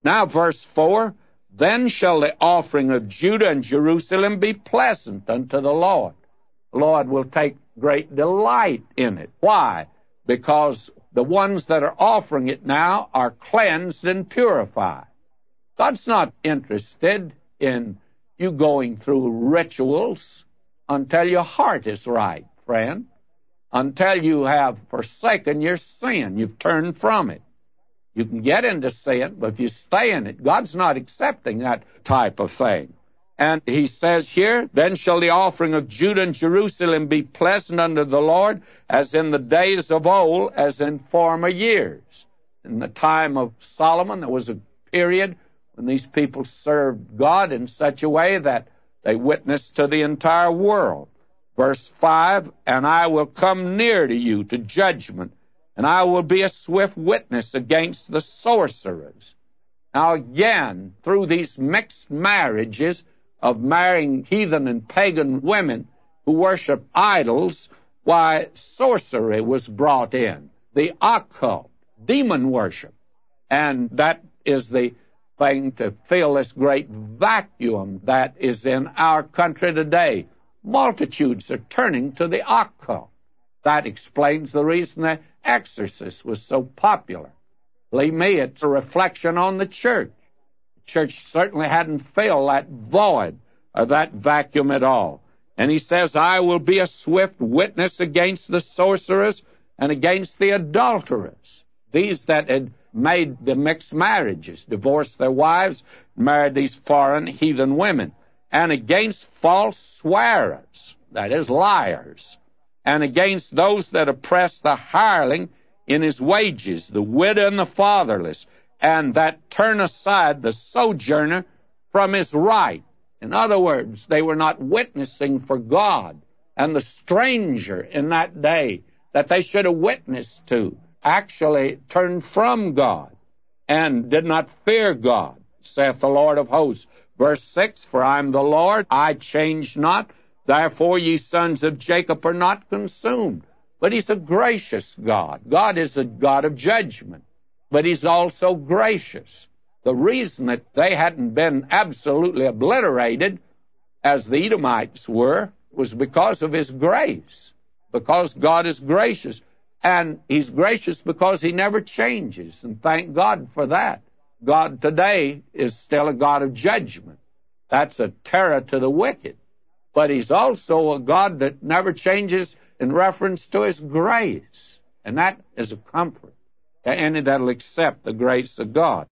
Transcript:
Now, verse 4, then shall the offering of Judah and Jerusalem be pleasant unto the Lord. The Lord will take great delight in it. Why? Because the ones that are offering it now are cleansed and purified. God's not interested in you going through rituals until your heart is right, friend. Until you have forsaken your sin, you've turned from it. You can get into sin, but if you stay in it, God's not accepting that type of thing. And he says here, then shall the offering of Judah and Jerusalem be pleasant unto the Lord, as in the days of old, as in former years. In the time of Solomon, there was a period when these people served God in such a way that they witnessed to the entire world. Verse 5, and I will come near to you to judgment, and I will be a swift witness against the sorcerers. Now again, through these mixed marriages of marrying heathen and pagan women who worship idols, why, sorcery was brought in, the occult, demon worship. And that is the thing to fill this great vacuum that is in our country today. Multitudes are turning to the occult. That explains the reason the Exorcist was so popular. Believe me, it's a reflection on the church. The church certainly hadn't filled that void or that vacuum at all. And he says, I will be a swift witness against the sorcerers and against the adulterers. These that had made the mixed marriages, divorced their wives, married these foreign heathen women, and against false swearers, that is, liars, and against those that oppress the hireling in his wages, the widow and the fatherless, and that turn aside the sojourner from his right. In other words, they were not witnessing for God, and the stranger in that day that they should have witnessed to actually turned from God and did not fear God, saith the Lord of hosts. Verse 6, for I am the Lord, I change not. Therefore ye sons of Jacob are not consumed. But he's a gracious God. God is a God of judgment, but he's also gracious. The reason that they hadn't been absolutely obliterated, as the Edomites were, was because of his grace, because God is gracious. And he's gracious because he never changes, and thank God for that. God today is still a God of judgment. That's a terror to the wicked. But he's also a God that never changes in reference to his grace. And that is a comfort to any that will accept the grace of God.